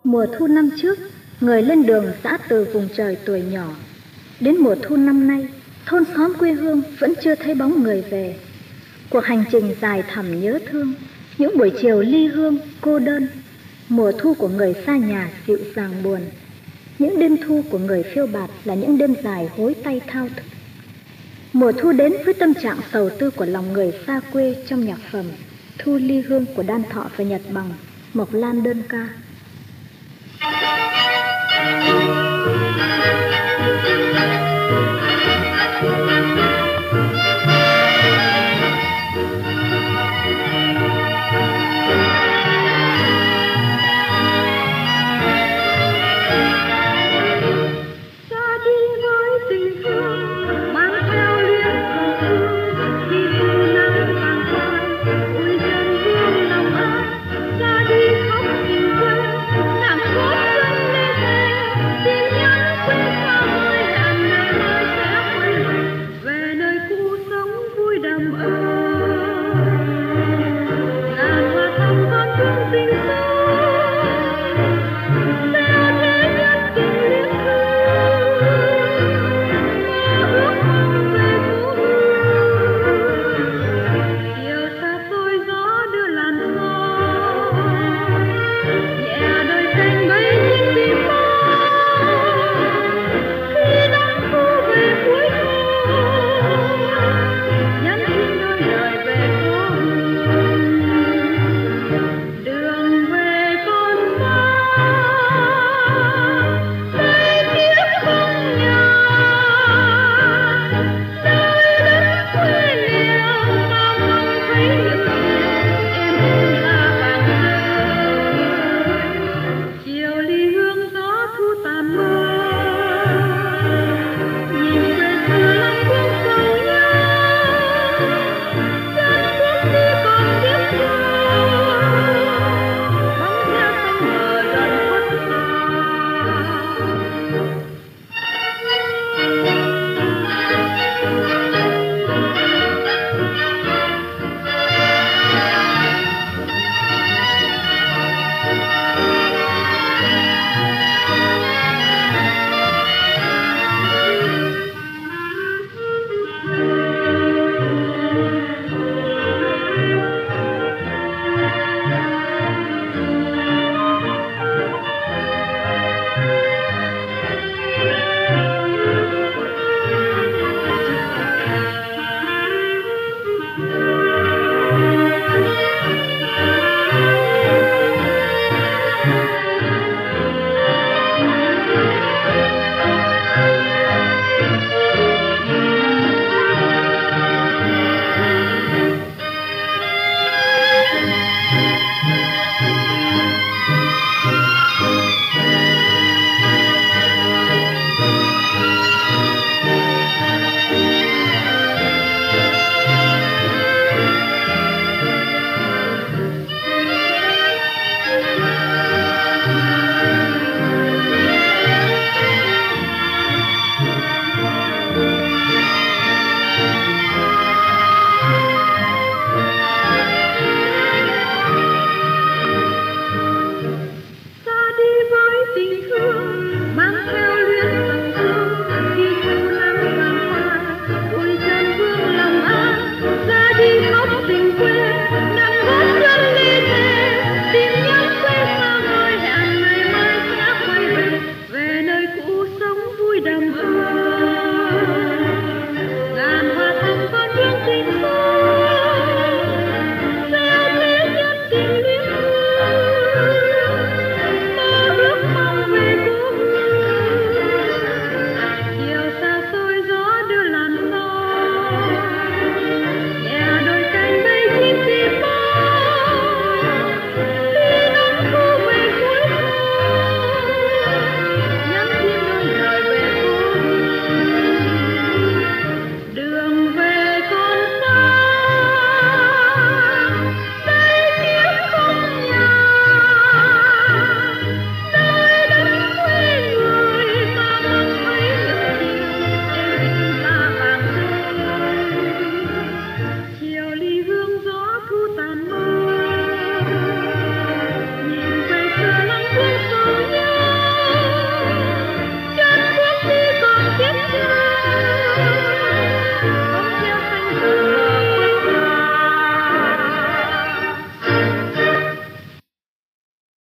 Mùa thu năm trước, người lên đường dã từ vùng trời tuổi nhỏ. Đến mùa thu năm nay, thôn xóm quê hương vẫn chưa thấy bóng người về. Cuộc hành trình dài thẳm nhớ thương, những buổi chiều ly hương cô đơn. Mùa thu của người xa nhà dịu dàng buồn. Những đêm thu của người phiêu bạt là những đêm dài hối tay thao thức. Mùa thu đến với tâm trạng sầu tư của lòng người xa quê trong nhạc phẩm Thu ly hương của Đan Thọ và Nhật Bằng, Mộc Lan đơn ca.